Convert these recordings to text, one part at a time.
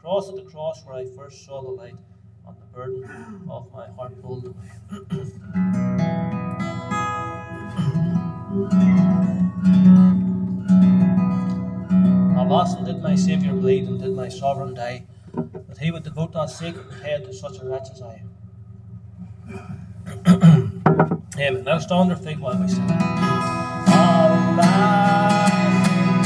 cross at the cross where I first saw the light, and the burden of my heart rolled away. Alas, and did my Saviour bleed, and did my Sovereign die, that he would devote that sacred head to such a wretch as I. Amen. Now stand our feet while we sing. Alas.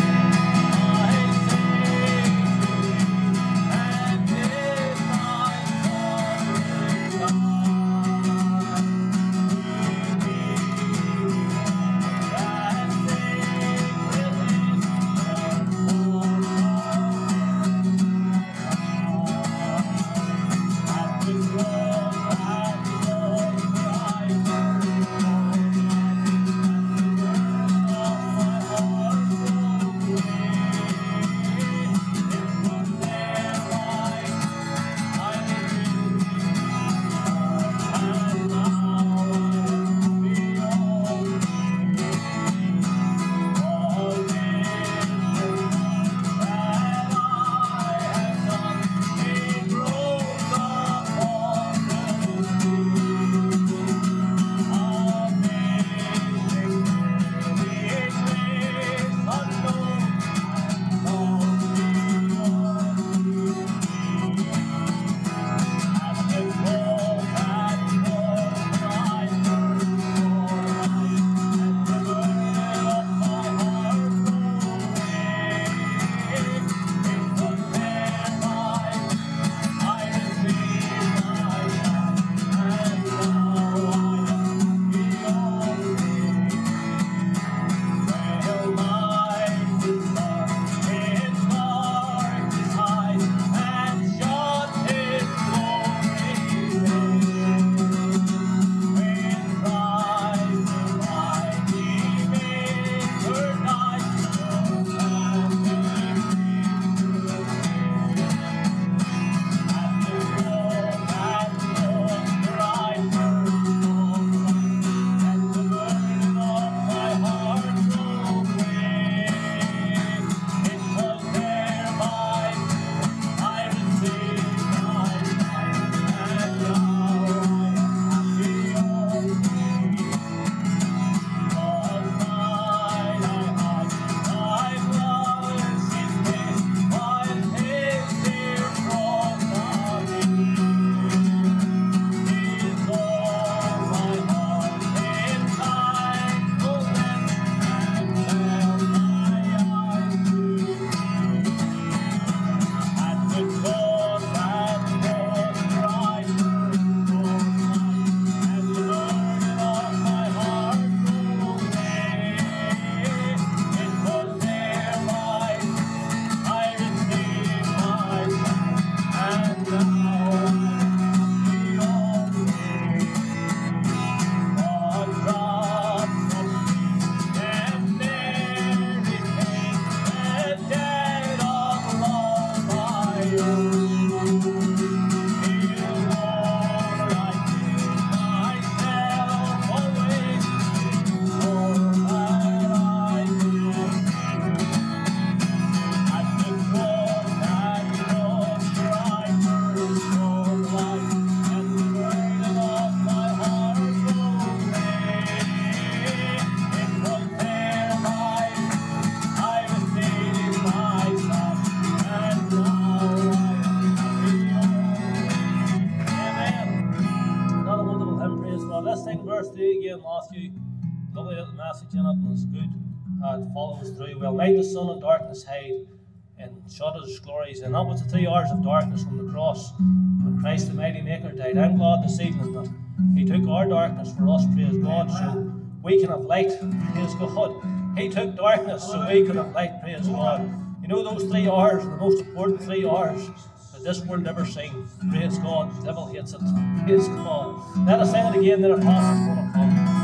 Matthew, lovely little message in it, and it's good. It follows through. Well, night the sun and darkness hide, and shadows glories. And that was the 3 hours of darkness from the cross when Christ the mighty Maker died. I'm glad this evening that He took our darkness for us, praise God, so we can have light, praise God. He took darkness so we could have light, praise God. You know, those 3 hours are the most important 3 hours that this world ever seen. Praise God. The devil hates it. Praise God. Let us sing it again, then our pastor's going to come.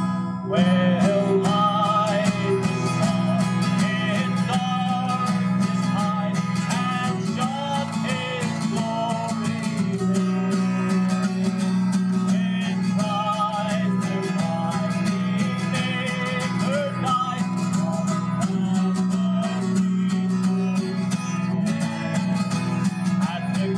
Well, light is sun in darkness hide, and shut His glory there. In Christ the mighty Maker died, from the at the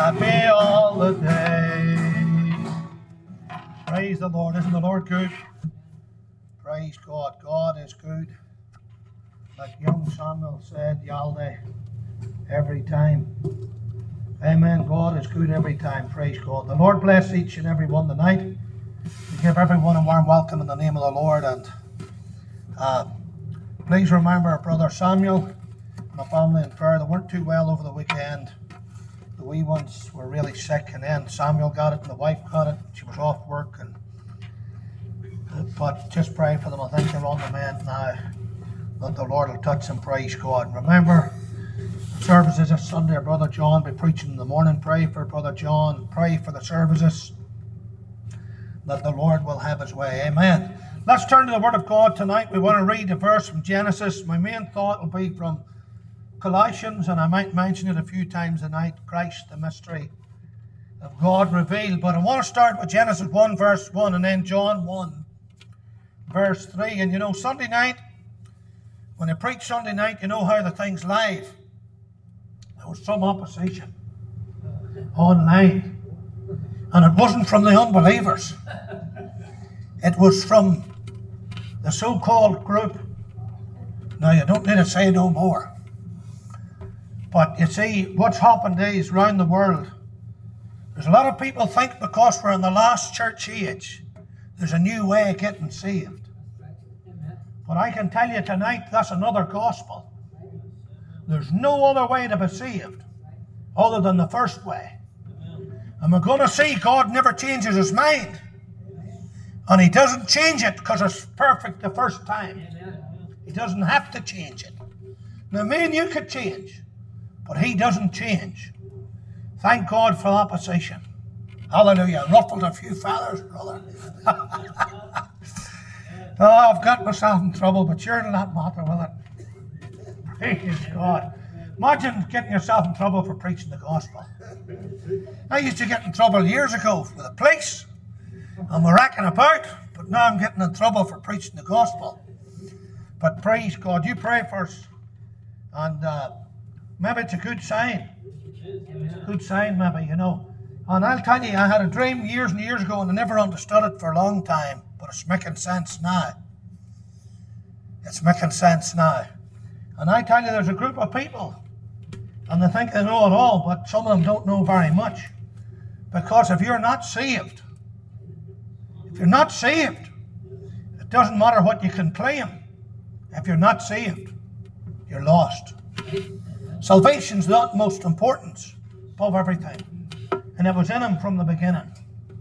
happy all the day. Praise the Lord. Isn't the Lord good? Praise God. God is good. Like young Samuel said, Yalda, every time. Amen. God is good every time. Praise God. The Lord bless each and every one tonight. We give everyone a warm welcome in the name of the Lord. And please remember our brother Samuel, my family in prayer. They weren't too well over the weekend. The wee ones were really sick, and then Samuel got it and the wife got it. She was off work, but just pray for them. I think they're on the mend now. That the Lord will touch them. Praise God. Remember, services this Sunday. Brother John will be preaching in the morning. Pray for Brother John. Pray for the services, that the Lord will have his way. Amen. Let's turn to the Word of God tonight. We want to read a verse from Genesis. My main thought will be from Colossians, and I might mention it a few times tonight. Christ, the mystery of God revealed. But I want to start with Genesis 1 verse 1 and then John 1 verse 3. And you know, Sunday night, when I preach Sunday night, you know how the thing's live. There was some opposition online. And it wasn't from the unbelievers. It was from the so-called group. Now, you don't need to say no more. But you see, what's happened is around the world, there's a lot of people think because we're in the last church age, there's a new way of getting saved. But I can tell you tonight, that's another gospel. There's no other way to be saved other than the first way. And we're going to see God never changes his mind. And he doesn't change it because it's perfect the first time. He doesn't have to change it. Now, me and you could change, but he doesn't change. Thank God for opposition. Hallelujah. Ruffled a few feathers, brother. Oh, I've got myself in trouble, but you're not matter with it. Praise God. Imagine getting yourself in trouble for preaching the gospel. I used to get in trouble years ago with the police, and we're racking about, but now I'm getting in trouble for preaching the gospel. But praise God, you pray for us, and maybe it's a good sign. It's a good sign, maybe, you know. And I'll tell you, I had a dream years and years ago, and I never understood it for a long time. But it's making sense now. It's making sense now. And I tell you, there's a group of people, and they think they know it all, but some of them don't know very much. Because if you're not saved, it doesn't matter what you can claim. If you're not saved, you're lost. Salvation's the utmost importance above everything. And it was in him from the beginning.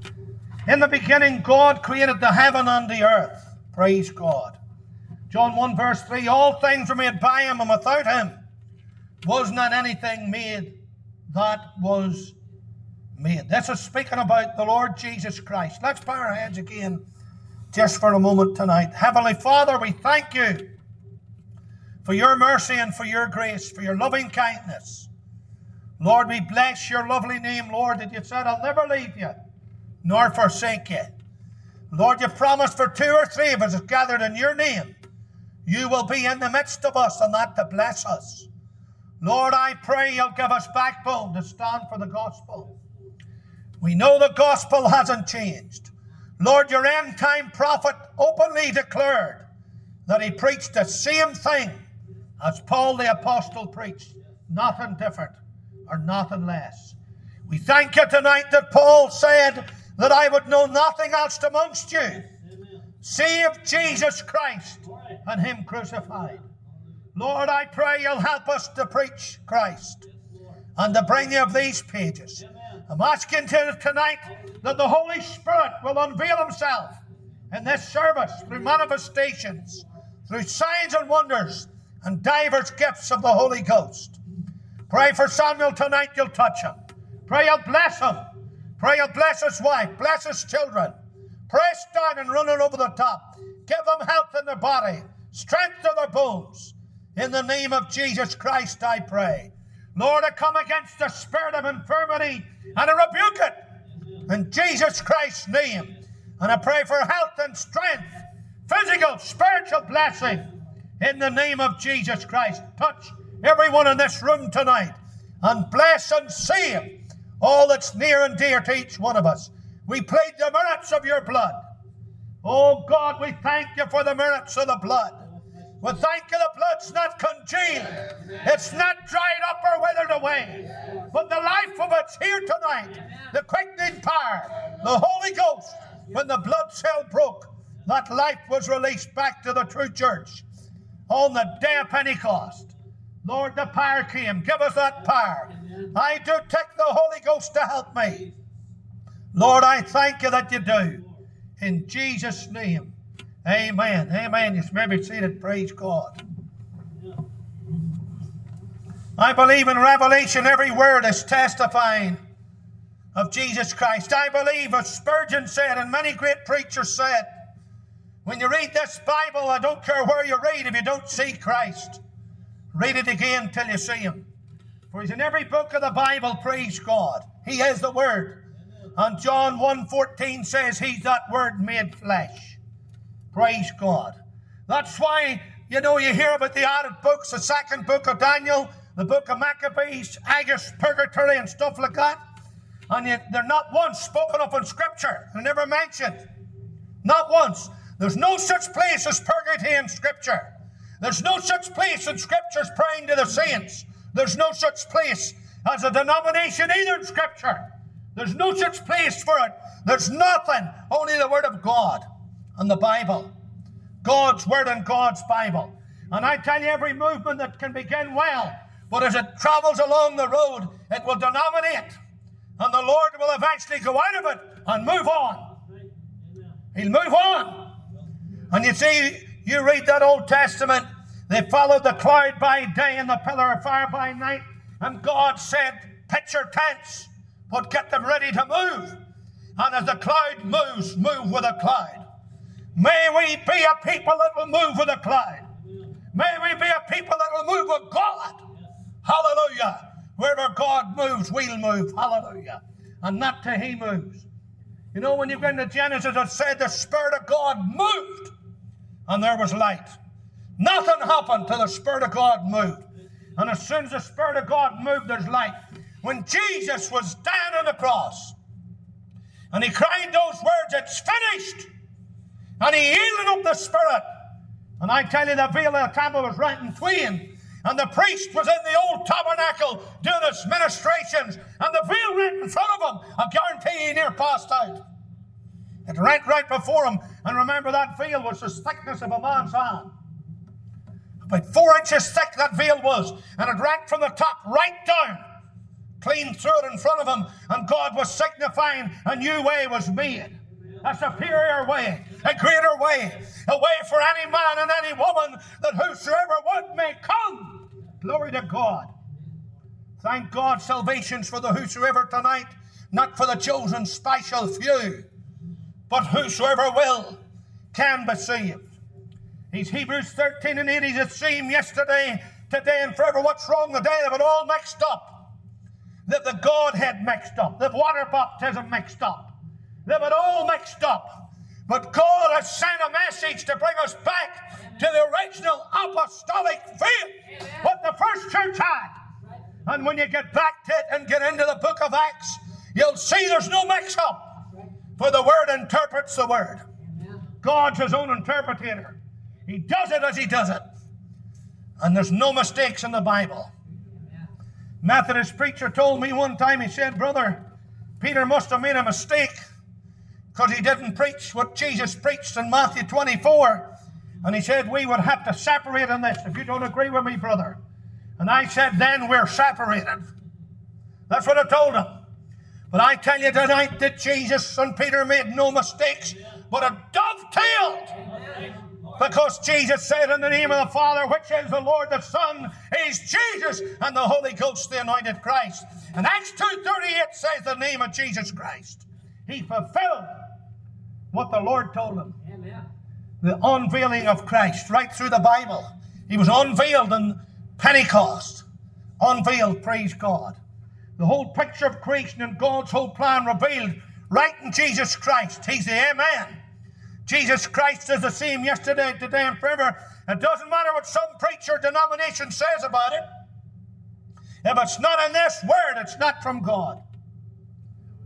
In the beginning, God created the heaven and the earth. Praise God. John 1 verse 3, all things were made by him, and without him was not anything made that was made. This is speaking about the Lord Jesus Christ. Let's bow our heads again just for a moment tonight. Heavenly Father, we thank you for your mercy and for your grace, for your loving kindness. Lord, we bless your lovely name, Lord, that you said, I'll never leave you nor forsake you. Lord, you promised for 2 or 3 of us gathered in your name, you will be in the midst of us, and that to bless us. Lord, I pray you'll give us backbone to stand for the gospel. We know the gospel hasn't changed. Lord, your end-time prophet openly declared that he preached the same thing as Paul the apostle preached. Nothing different or nothing less. We thank you tonight that Paul said that I would know nothing else amongst you save Jesus Christ and him crucified. Lord, I pray you'll help us to preach Christ and to bring you of these pages. I'm asking tonight that the Holy Spirit will unveil himself in this service through manifestations, through signs and wonders, and divers gifts of the Holy Ghost. Pray for Samuel tonight, you'll touch him. Pray you'll bless him. Pray you'll bless his wife, bless his children. Press down and run it over the top. Give them health in their body, strength to their bones. In the name of Jesus Christ, I pray. Lord, I come against the spirit of infirmity and I rebuke it in Jesus Christ's name. And I pray for health and strength, physical, spiritual blessing in the name of Jesus Christ. Touch everyone in this room tonight and bless and save all that's near and dear to each one of us. We plead the merits of your blood. Oh God, we thank you for the merits of the blood. We thank you the blood's not congealed. It's not dried up or withered away. But the life of it's here tonight. The quickening power, the Holy Ghost. When the blood cell broke, that life was released back to the true church. On the day of Pentecost, Lord, the power came. Give us that power. I do take the Holy Ghost to help me. Lord, I thank you that you do. In Jesus' name, amen. Amen. You may be seated. Praise God. I believe in Revelation every word is testifying of Jesus Christ. I believe, as Spurgeon said, and many great preachers said, when you read this Bible, I don't care where you read, if you don't see Christ, read it again till you see him. For he's in every book of the Bible, praise God. He is the Word. And John 1:14 says he's that Word made flesh. Praise God. That's why, you hear about the added books, the second book of Daniel, the book of Maccabees, Agabus, Purgatory, and stuff like that. And yet they're not once spoken of in Scripture. They're never mentioned. Not once. There's no such place as purgatory in Scripture. There's no such place in Scripture's praying to the saints. There's no such place as a denomination either in Scripture. There's no such place for it. There's nothing. Only the Word of God and the Bible. God's Word and God's Bible. And I tell you, every movement that can begin well, but as it travels along the road, it will denominate. And the Lord will eventually go out of it and move on. He'll move on. And you see, you read that Old Testament, they followed the cloud by day and the pillar of fire by night. And God said, pitch your tents, but get them ready to move. And as the cloud moves, move with the cloud. May we be a people that will move with the cloud. May we be a people that will move with God. Hallelujah. Wherever God moves, we'll move. Hallelujah. And not till he moves. When you go into Genesis, it said the Spirit of God moved. And there was light. Nothing happened till the Spirit of God moved. And as soon as the Spirit of God moved, there's light. When Jesus was down on the cross, and he cried those words, it's finished. And he yielded up the Spirit. And I tell you, the veil of the temple was rent in twain. And the priest was in the old tabernacle doing his ministrations. And the veil rent in front of him. I guarantee he near passed out. It rent right before him. And remember, that veil was the thickness of a man's hand. About 4 inches thick that veil was. And it rent from the top right down. Clean through it in front of him. And God was signifying a new way was made. A superior way. A greater way. A way for any man and any woman that whosoever would may come. Glory to God. Thank God salvation's for the whosoever tonight. Not for the chosen special few. But whosoever will can be saved. He's Hebrews 13 and 8. He's the same yesterday, today, and forever. What's wrong today? They've it all mixed up. They've the Godhead mixed up. They've water baptism mixed up. They've it all mixed up. But God has sent a message to bring us back to the original apostolic faith, what the first church had. And when you get back to it and get into the book of Acts, you'll see there's no mix-up. For the Word interprets the Word. God's his own interpreter. He does it as he does it. And there's no mistakes in the Bible. Methodist preacher told me one time, he said, Brother, Peter must have made a mistake because he didn't preach what Jesus preached in Matthew 24. And he said, we would have to separate on this if you don't agree with me, brother. And I said, then we're separated. That's what I told him. But I tell you tonight that Jesus and Peter made no mistakes, but it dovetailed. Because Jesus said in the name of the Father, which is the Lord, the Son is Jesus, and the Holy Ghost, the anointed Christ. And Acts 2:38 says the name of Jesus Christ. He fulfilled what the Lord told him. Amen. The unveiling of Christ right through the Bible. He was unveiled in Pentecost. Unveiled, praise God. The whole picture of creation and God's whole plan revealed right in Jesus Christ. He's the Amen. Jesus Christ is the same yesterday, today, and forever. It doesn't matter what some preacher or denomination says about it. If it's not in this Word, it's not from God.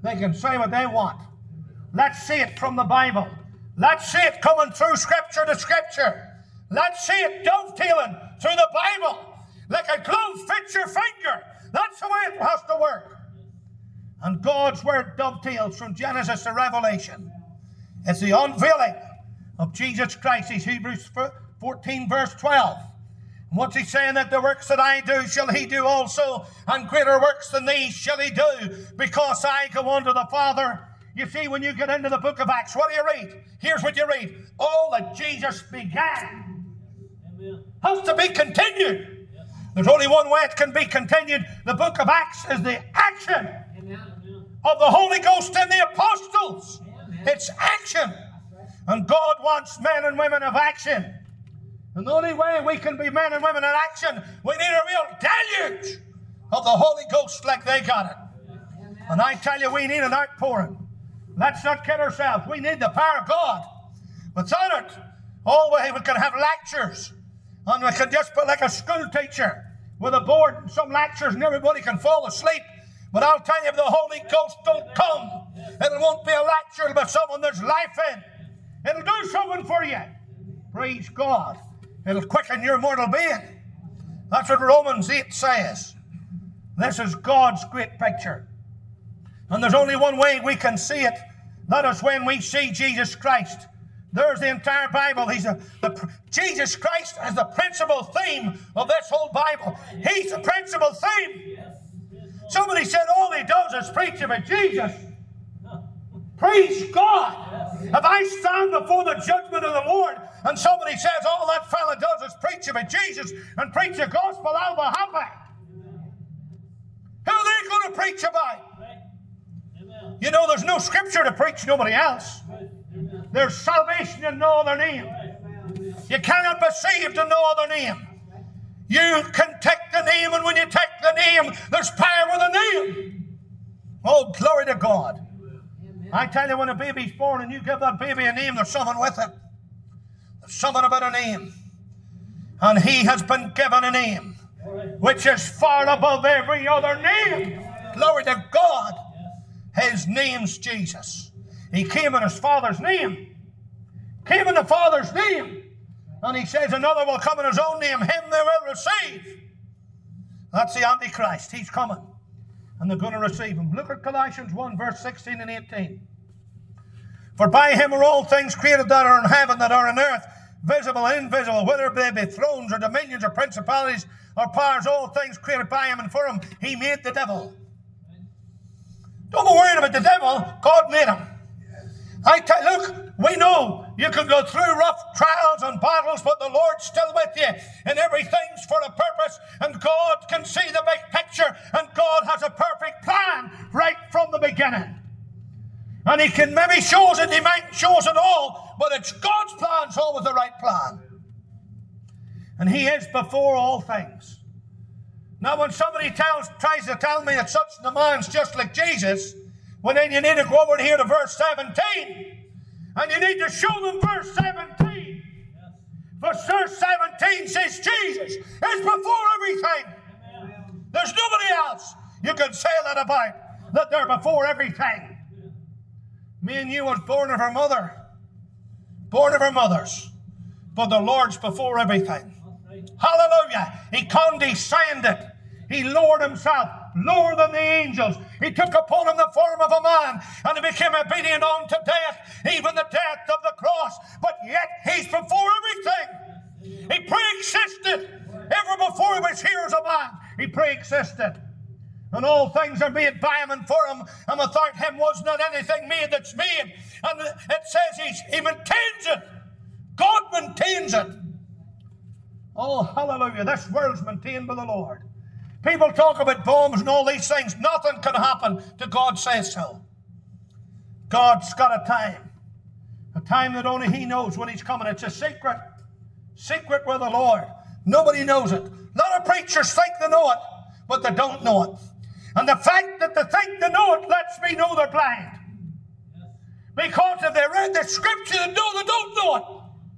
They can say what they want. Let's see it from the Bible. Let's see it coming through Scripture to Scripture. Let's see it dovetailing through the Bible. Like a glove fits your finger. That's the way it has to work. And God's Word dovetails from Genesis to Revelation. It's the unveiling of Jesus Christ. He's Hebrews 14 verse 12. And what's he saying? That the works that I do shall he do also, and greater works than these shall he do, because I go unto the Father. You see, when you get into the book of Acts, what do you read? Here's what you read. All that Jesus began has to be continued. There's only one way it can be continued. The book of Acts is the action of the Holy Ghost and the apostles. It's action. And God wants men and women of action. And the only way we can be men and women in action, we need a real deluge of the Holy Ghost like they got it. And I tell you, we need an outpouring. Let's not kid ourselves. We need the power of God. Without it, always we can have lectures. And we can just be like a school teacher with a board and some lectures and everybody can fall asleep. But I'll tell you, if the Holy Ghost don't come, it won't be a lecture, it'll be someone there's life in. It'll do something for you. Praise God. It'll quicken your mortal being. That's what Romans 8 says. This is God's great picture. And there's only one way we can see it. That is when we see Jesus Christ. There's the entire Bible. Jesus Christ is the principal theme of this whole Bible. He's the principal theme. Somebody said all he does is preach about Jesus. Praise God. If I stand before the judgment of the Lord and somebody says all that fella does is preach about Jesus and preach the gospel, I'll be happy. Who are they going to preach about? You know, there's no scripture to preach nobody else. There's salvation in no other name. You cannot be saved in no other name. You can take the name, and when you take the name, there's power with the name. Oh, glory to God. I tell you, when a baby's born and you give that baby a name, there's something with it. There's something about a name. And he has been given a name which is far above every other name. Glory to God. His name's Jesus. He came in his Father's name. Came in the Father's name. And he says another will come in his own name. Him they will receive. That's the Antichrist. He's coming. And they're going to receive him. Look at Colossians 1 verse 16 and 18. For by him are all things created that are in heaven, that are in earth, visible and invisible, whether they be thrones or dominions or principalities or powers, all things created by him and for him. He made the devil. Don't be worried about the devil. God made him. Look, we know you can go through rough trials and battles, but the Lord's still with you, and everything's for a purpose, and God can see the big picture, and God has a perfect plan right from the beginning. And he can maybe show us it, he might show us it all, but it's God's plan's always the right plan. And he is before all things. Now, when somebody tries to tell me that such a man's just like Jesus, well, then you need to go over here to verse 17. And you need to show them verse 17. For verse 17 says Jesus is before everything. There's nobody else you can say that about, that they're before everything. Me and you was born of our mother. Born of our mothers. But the Lord's before everything. Hallelujah. He condescended. He lowered himself, lower than the angels. He took upon him the form of a man, and he became obedient unto death, even the death of the cross. But yet he's before everything. He pre-existed. Ever before he was here as a man, he pre-existed. And all things are made by him and for him, and without him was not anything made that's made. And it says he maintains it. God maintains it. Oh, hallelujah. This world's maintained by the Lord. People talk about bombs and all these things. Nothing can happen till God says so. God's got a time that only he knows when he's coming. It's a secret. Secret with the Lord. Nobody knows it. A lot of preachers think they know it, but they don't know it. And the fact that they think they know it lets me know they're blind. Because if they read the scripture, they know they don't know it.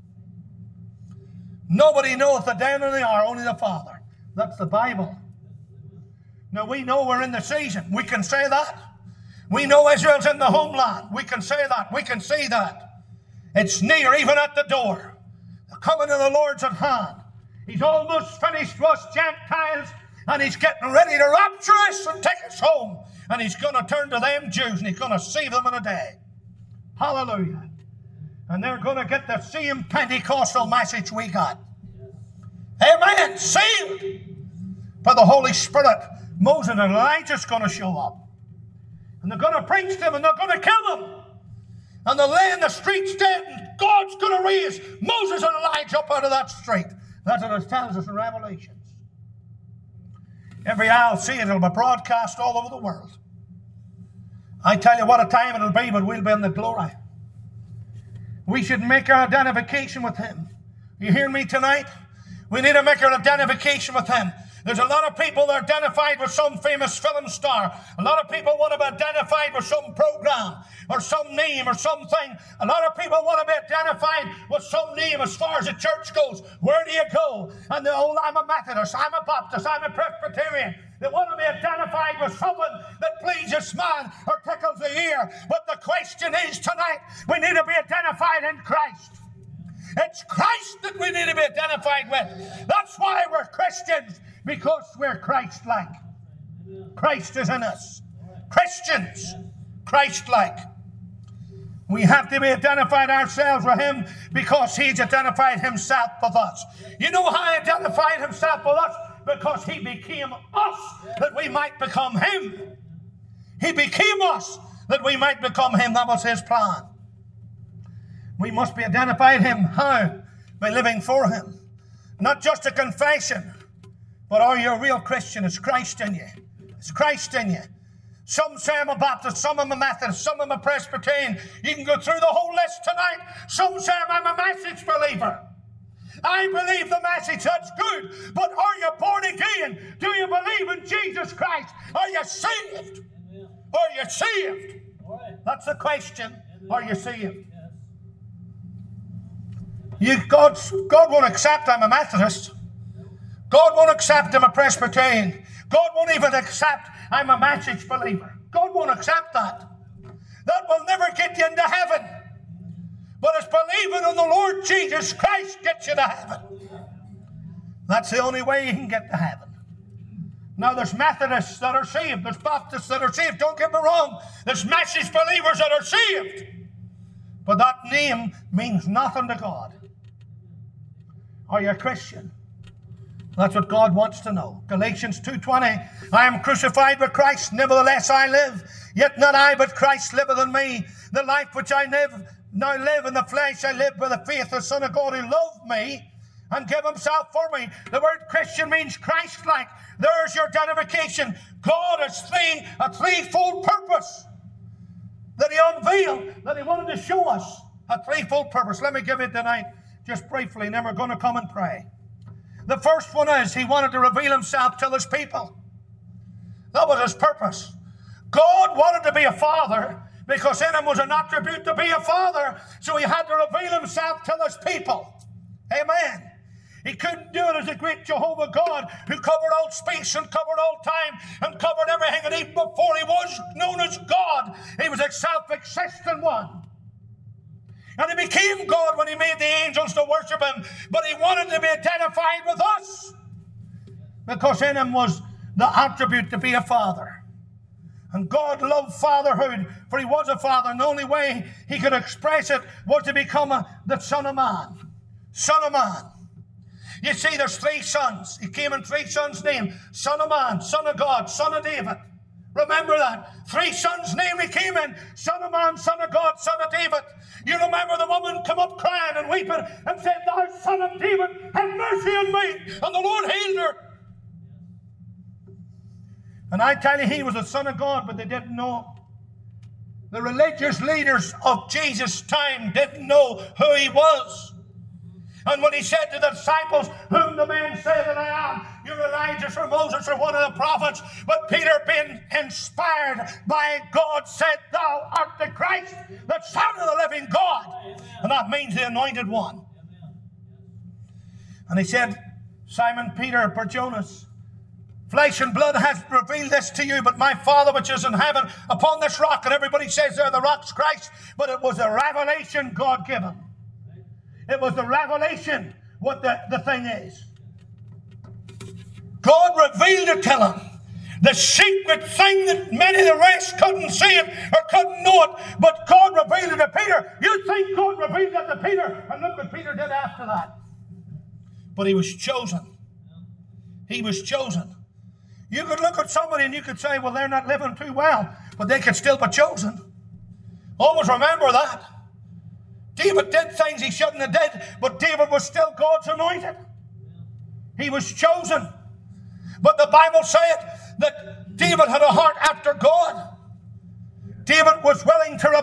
Nobody knoweth the day nor the hour, only the Father. That's the Bible. Now we know we're in the season. We can say that. We know Israel's in the homeland. We can say that. We can see that. It's near, even at the door. The coming of the Lord's at hand. He's almost finished with us Gentiles, and he's getting ready to rapture us and take us home. And he's going to turn to them Jews, and he's going to save them in a day. Hallelujah. And they're going to get the same Pentecostal message we got. Amen. Sealed by the Holy Spirit. Moses and Elijah's going to show up. And they're going to preach them, and they're going to kill them. And they'll lay in the streets dead, and God's going to raise Moses and Elijah up out of that street. That's what it tells us in Revelations. Every eye will see it. It'll be broadcast all over the world. I tell you what a time it'll be, but we'll be in the glory. We should make our identification with Him. You hear me tonight? We need to make our identification with Him. There's a lot of people that are identified with some famous film star. A lot of people want to be identified with some program or some name or something. A lot of people want to be identified with some name as far as the church goes. Where do you go? And I'm a Methodist, I'm a Baptist, I'm a Presbyterian. They want to be identified with someone that pleases man or tickles the ear. But the question is tonight, we need to be identified in Christ. It's Christ that we need to be identified with. That's why we're Christians, because we're Christ-like. Christ is in us. Christians, Christ-like. We have to be identified ourselves with Him because He's identified Himself with us. You know how He identified Himself with us? Because He became us that we might become Him. He became us that we might become Him. That was His plan. We must be identified Him. How? By living for Him. Not just a confession, but are you a real Christian? Is Christ in you? Is Christ in you? Some say I'm a Baptist, some I'm a Methodist, some I'm a Presbyterian. You can go through the whole list tonight. Some say I'm a message believer. I believe the message, that's good. But are you born again? Do you believe in Jesus Christ? Are you saved? Are you saved? That's the question. Are you saved? God won't accept I'm a Methodist. God won't accept I'm a Presbyterian. God won't even accept I'm a message believer. God won't accept that. That will never get you into heaven. But it's believing in the Lord Jesus Christ gets you to heaven. That's the only way you can get to heaven. Now there's Methodists that are saved. There's Baptists that are saved. Don't get me wrong. There's message believers that are saved. But that name means nothing to God. Are you a Christian? That's what God wants to know. Galatians 2:20, I am crucified with Christ, nevertheless I live. Yet not I, but Christ liveth in me. The life which I now live in the flesh, I live by the faith of the Son of God who loved me and gave Himself for me. The word Christian means Christ-like. There's your identification. God has a threefold purpose that He unveiled, that He wanted to show us. A threefold purpose. Let me give it tonight, just briefly, and then we're going to come and pray. The first one is He wanted to reveal Himself to His people. That was His purpose. God wanted to be a father because in Him was an attribute to be a father, so He had to reveal Himself to His people. Amen. He couldn't do it as a great Jehovah God who covered all space and covered all time and covered everything, and even before He was known as God, He was a self-existent one. And He became God when He made the angels to worship Him. But He wanted to be identified with us, because in Him was the attribute to be a father. And God loved fatherhood, for He was a father. And the only way He could express it was to become the Son of Man. Son of Man. You see, there's three sons. He came in three sons' name. Son of Man, Son of God, Son of David. Remember that. Three sons' name He came in. Son of Man, Son of God, Son of David. You remember the woman come up crying and weeping and said, Thou Son of David, have mercy on me. And the Lord healed her. And I tell you, He was the Son of God, but they didn't know. The religious leaders of Jesus' time didn't know who He was. And when He said to the disciples, Whom the men say that I am, you're Elijah or Moses or one of the prophets. But Peter, being inspired by God, said, Thou art the Christ, the Son of the living God. Amen. And that means the anointed one. Amen. And He said, Simon Peter, Bar-Jonas, Flesh and blood has revealed this to you, but my Father which is in heaven, upon this rock, and everybody says there the rock's Christ, but it was a revelation God given. It was the revelation what the thing is. God revealed it to him. The secret thing that many of the rest couldn't see it or couldn't know it, but God revealed it to Peter. You think God revealed it to Peter, and look what Peter did after that. But he was chosen. He was chosen. You could look at somebody and you could say, well, they're not living too well, but they could still be chosen. Always remember that. David did things he shouldn't have did, but David was still God's anointed. He was chosen. But the Bible said that David had a heart after God. David was willing to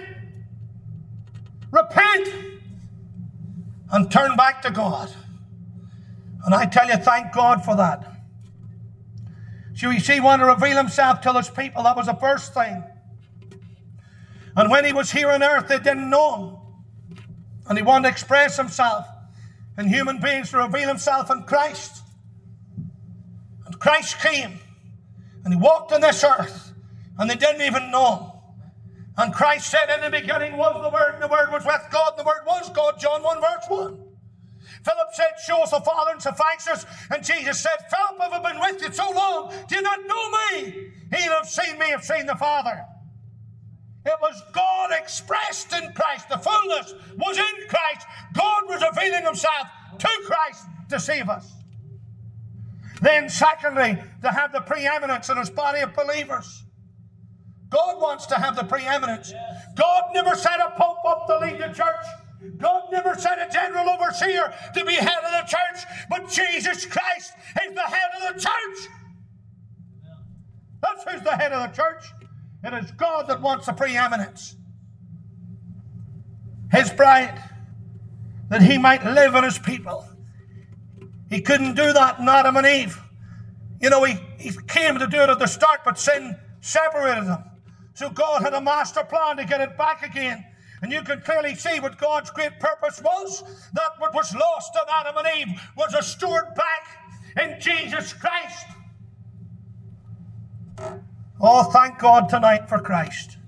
repent, and turn back to God. And I tell you, thank God for that. So you see, he wanted to reveal himself to his people. That was the first thing. And when he was here on earth, they didn't know him. And he wanted to express himself in human beings, to reveal himself in Christ. And Christ came, and he walked on this earth, and they didn't even know him. And Christ said, in the beginning was the Word, and the Word was with God, and the Word was God. John 1 verse 1. Philip said, show us the Father and suffice us. And Jesus said, Philip, have I been with you so long? Do you not know me? He that have seen me have seen the Father. It was God expressed in Christ. The fullness was in Christ. God was revealing himself to Christ to save us. Then secondly, to have the preeminence in his body of believers. God wants to have the preeminence. God never set a pope up to lead the church. God never set a general overseer to be head of the church, but Jesus Christ is the head of the church. That's who's the head of the church. It is God that wants the preeminence. His bride, that he might live in his people. He couldn't do that in Adam and Eve. You know, he came to do it at the start, but sin separated them. So God had a master plan to get it back again. And you can clearly see what God's great purpose was. That what was lost in Adam and Eve was restored back in Jesus Christ. Oh, thank God tonight for Christ.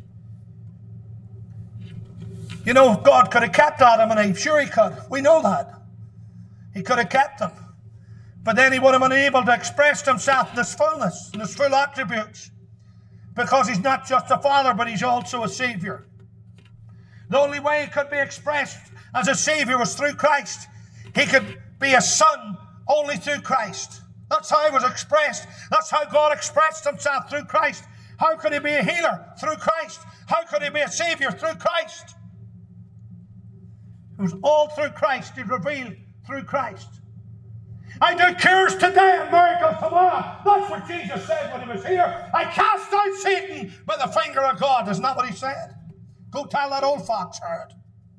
You know, God could have kept Adam and Eve. Sure he could. We know that. He could have kept them. But then he would have been able to express himself in his fullness, in his full attributes. Because he's not just a father, but he's also a Savior. The only way he could be expressed as a Savior was through Christ. He could be a son only through Christ. That's how he was expressed. That's how God expressed himself, through Christ. How could he be a healer? Through Christ. How could he be a Savior? Through Christ. It was all through Christ. He revealed through Christ. I do cures today and miracles tomorrow. That's what Jesus said when he was here. I cast out Satan by the finger of God. Isn't that what he said? Go tell that old fox herd.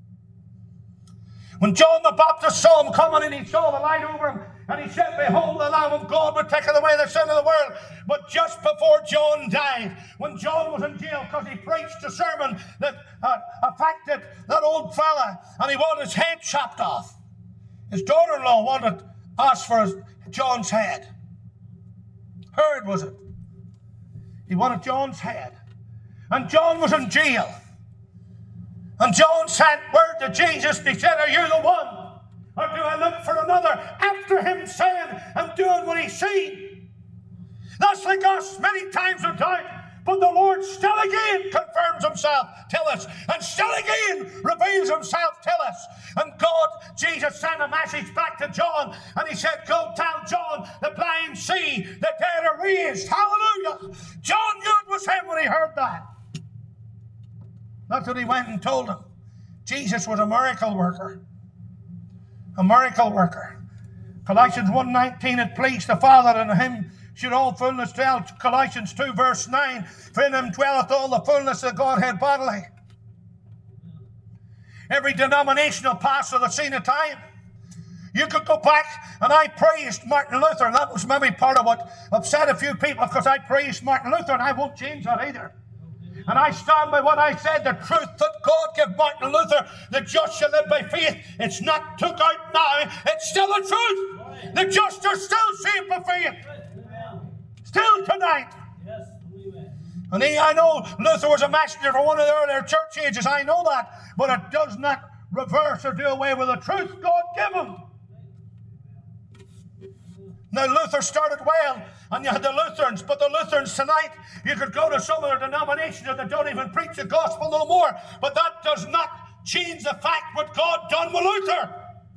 When John the Baptist saw him coming and he saw the light over him, and he said, behold, the Lamb of God would take away the sin of the world. But just before John died, when John was in jail because he preached a sermon that affected that old fella, and he wanted his head chopped off. His daughter-in-law wanted to ask for John's head. Herod was it? He wanted John's head. And John was in jail. And John sent word to Jesus, and he said, are you the one? Or do I look for another? After him saying and doing what he's seen. That's like us many times in doubt. But the Lord still again confirms himself to us. And still again reveals himself to us. And God, Jesus sent a message back to John. And he said, go tell John, the blind see, the dead are raised. Hallelujah. John knew it was him when he heard that. That's what he went and told him. Jesus was a miracle worker. A miracle worker. Colossians 1:19, it pleased the Father, and in him should all fullness dwell. Colossians 2 verse 9, for in him dwelleth all the fullness of Godhead bodily. Every denominational pastor that's seen a time. You could go back, and I praised Martin Luther, and that was maybe part of what upset a few people, because I praised Martin Luther, and I won't change that either. And I stand by what I said, the truth that God gave Martin Luther, the just shall live by faith. It's not took out now, it's still the truth. The just are still saved by faith. Still tonight. Yes. Amen. And I know Luther was a messenger for one of the earlier church ages. I know that. But it does not reverse or do away with the truth God gave him. Now, Luther started well, and you had the Lutherans, but the Lutherans tonight, you could go to some of their denominations that don't even preach the gospel no more, but that does not change the fact what God done with Luther.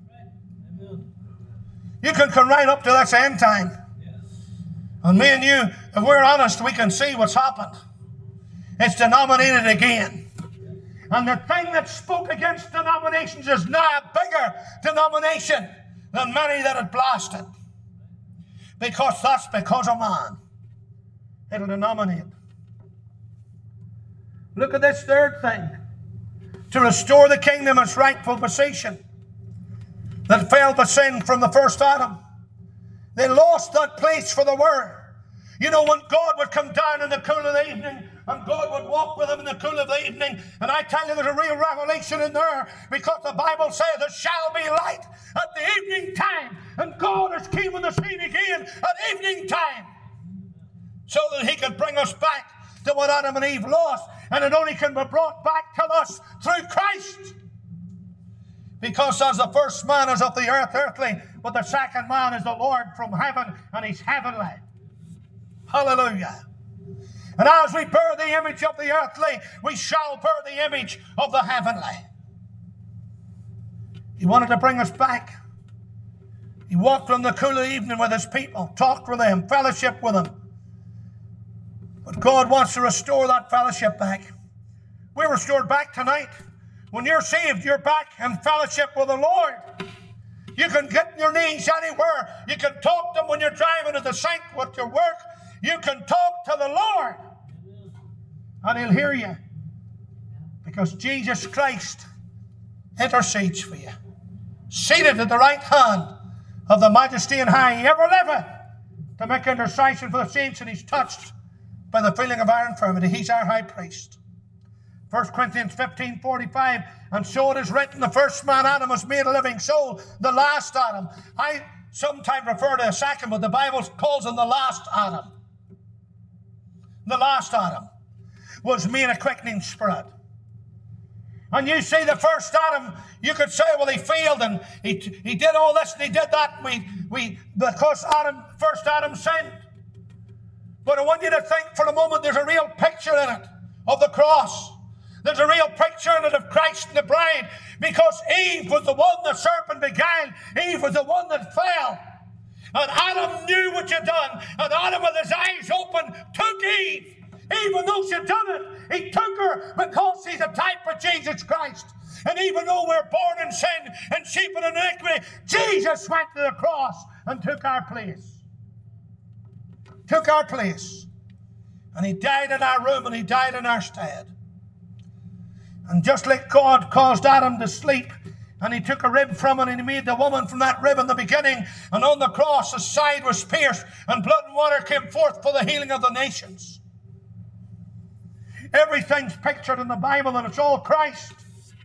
You can come right up to this end time. And me and you, if we're honest, we can see what's happened. It's denominated again. And the thing that spoke against denominations is now a bigger denomination than many that had blasted. Because that's because of man. It'll denominate. Look at this third thing. To restore the kingdom its rightful position that fell to sin from the first Adam. They lost that place for the Word. You know, when God would come down in the cool of the evening, and God would walk with them in the cool of the evening, and I tell you, there's a real revelation in there, because the Bible says there shall be light at the evening time, and God is came on the scene again at evening time, so that He could bring us back to what Adam and Eve lost, and it only can be brought back to us through Christ. Because as the first man is of the earth, earthly, but the second man is the Lord from heaven, and He's heavenly. Hallelujah. And as we bear the image of the earthly, we shall bear the image of the heavenly. He wanted to bring us back. He walked on the cool of the evening with His people, talked with them, fellowship with them. But God wants to restore that fellowship back. We're restored back tonight. When you're saved, you're back in fellowship with the Lord. You can get on your knees anywhere. You can talk to Him when you're driving to the sink with your work. You can talk to the Lord, and He'll hear you, because Jesus Christ intercedes for you, seated at the right hand of the Majesty and High. He ever liveth to make intercession for the saints, and He's touched by the feeling of our infirmity. He's our high priest. 1 Corinthians 15:45, and so it is written, the first man, Adam, was made a living soul. The last Adam. I sometimes refer to a second, but the Bible calls him the last Adam. The last Adam was made a quickening spirit. And you see the first Adam, you could say, well, he failed and he did all this and he did that. Because first Adam sinned. But I want you to think for a moment, there's a real picture in it of the cross. There's a real picture in it of Christ and the bride, because Eve was the one the serpent beguiled. Eve was the one that fell. And Adam knew what you'd done. And Adam, with his eyes open, took Eve. Even though she'd done it, he took her because she's a type of Jesus Christ. And even though we're born in sin and sheep in iniquity, Jesus went to the cross and took our place. Took our place. And He died in our room, and He died in our stead. And just like God caused Adam to sleep, and He took a rib from it, and He made the woman from that rib in the beginning, and on the cross His side was pierced, and blood and water came forth for the healing of the nations. Everything's pictured in the Bible, and it's all Christ.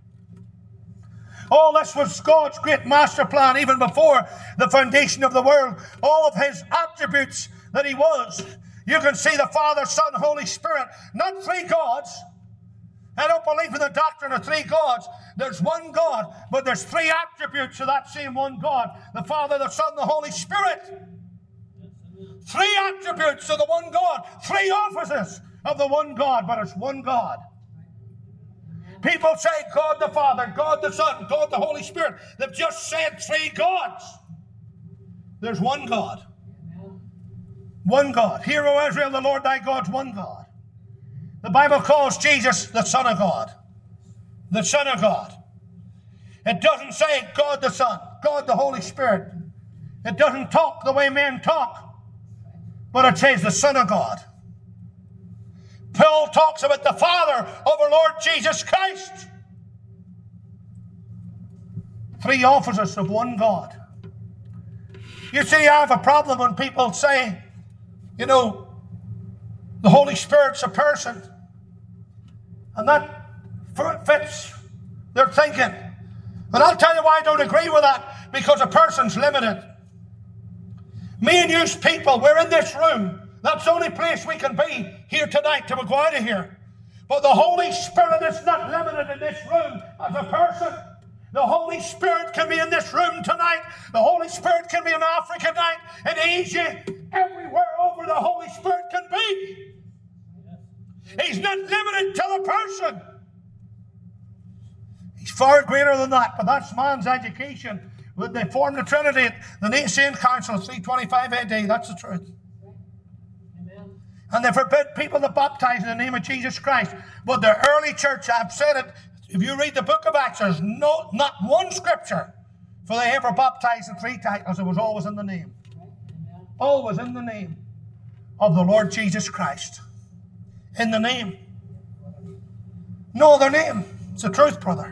All this was God's great master plan, even before the foundation of the world. All of His attributes that He was. You can see the Father, Son, Holy Spirit. Not three gods. I don't believe in the doctrine of three gods. There's one God, but there's three attributes of that same one God. The Father, the Son, the Holy Spirit. Three attributes of the one God. Three offices of the one God, but it's one God. People say God the Father, God the Son, God the Holy Spirit. They've just said three gods. There's one God. One God. Hear, O Israel, the Lord thy God's one God. The Bible calls Jesus the Son of God. The Son of God. It doesn't say God the Son, God the Holy Spirit. It doesn't talk the way men talk, but it says the Son of God. Paul talks about the Father of our Lord Jesus Christ. Three offices of one God. You see, I have a problem when people say, the Holy Spirit's a person. And that fits their thinking. And I'll tell you why I don't agree with that. Because a person's limited. Me and you people, we're in this room. That's the only place we can be here tonight till we go out of here. But the Holy Spirit is not limited in this room as a person. The Holy Spirit can be in this room tonight. The Holy Spirit can be in Africa tonight, in Asia, everywhere over the Holy Spirit can be. He's not limited to the person. He's far greater than that, but that's man's education. When they formed the Trinity at the Nicene Council, 325 AD, that's the truth. Amen. And they forbid people to baptize in the name of Jesus Christ. But the early church, I've said it, if you read the book of Acts, there's not one scripture for they ever baptized in 3 titles. It was always in the name. Always in the name of the Lord Jesus Christ. In the name. No other name. It's the truth, brother.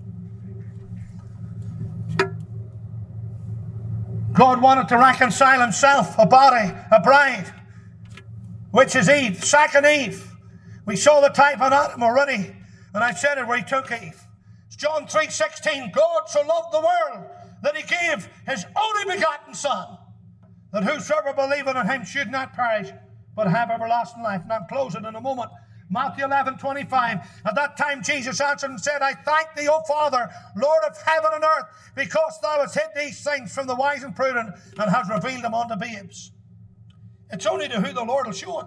God wanted to reconcile himself, a body, a bride, which is Eve, second Eve. We saw the type on Adam already, and I said it where he took Eve. It's John 3:16. God so loved the world that he gave his only begotten Son, that whosoever believeth in him should not perish, but have everlasting life. And I'm closing in a moment. Matthew 11:25. At that time Jesus answered and said, I thank thee, O Father, Lord of heaven and earth, because thou hast hid these things from the wise and prudent, and hast revealed them unto babes. It's only to who the Lord will show it.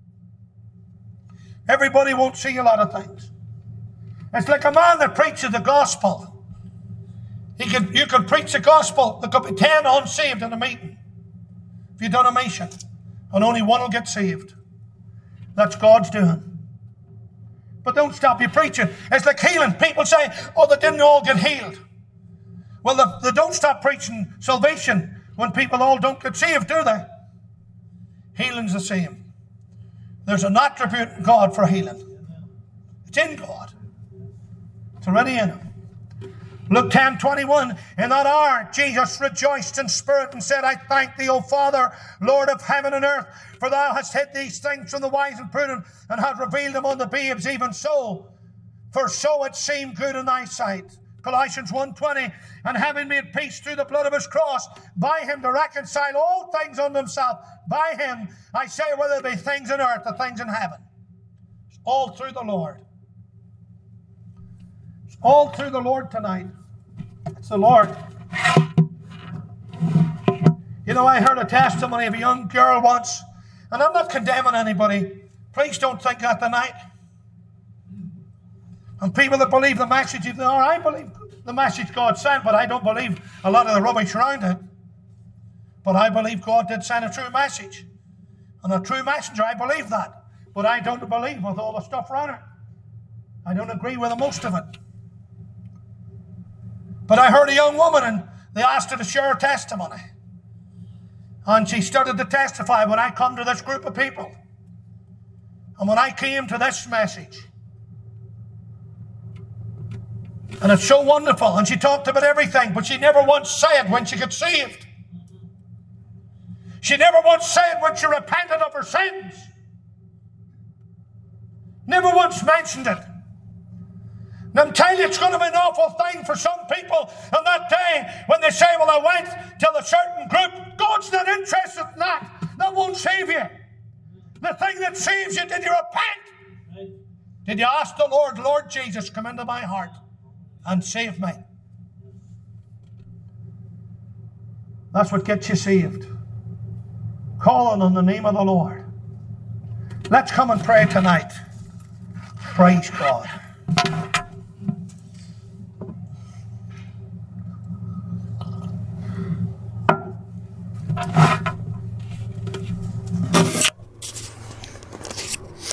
Everybody won't see a lot of things. It's like a man that preaches the gospel. You can preach the gospel. There could be 10 unsaved in a meeting. If you've done a mission, and only one will get saved. That's God's doing. But don't stop you preaching. It's like healing. People say, oh, they didn't all get healed. Well, they don't stop preaching salvation when people all don't get saved, do they? Healing's the same. There's an attribute in God for healing. It's in God. It's already in him. Luke 10:21, in that hour Jesus rejoiced in spirit and said, I thank thee, O Father, Lord of heaven and earth, for thou hast hid these things from the wise and prudent, and hast revealed them unto babes, even so. For so it seemed good in thy sight. Colossians 1:20, and having made peace through the blood of his cross, by him to reconcile all things unto himself. By him, I say, whether there be things in earth or things in heaven. It's all through the Lord. It's all through the Lord tonight. It's the Lord. You know, I heard a testimony of a young girl once, and I'm not condemning anybody. Please don't think that tonight. And people that believe the message, I believe the message God sent, but I don't believe a lot of the rubbish around it. But I believe God did send a true message. And a true messenger, I believe that. But I don't believe with all the stuff around it. I don't agree with most of it. But I heard a young woman, and they asked her to share her testimony. And she started to testify, when I come to this group of people, and when I came to this message, and it's so wonderful, and she talked about everything, but she never once said when she got saved. She never once said when she repented of her sins. Never once mentioned it. And I'm telling you, it's going to be an awful thing for some people on that day when they say, well, I went to a certain group. God's not interested in that. That won't save you. The thing that saves you, did you repent? Did you ask the Lord, Lord Jesus, come into my heart and save me? That's what gets you saved. Calling on the name of the Lord. Let's come and pray tonight. Praise God.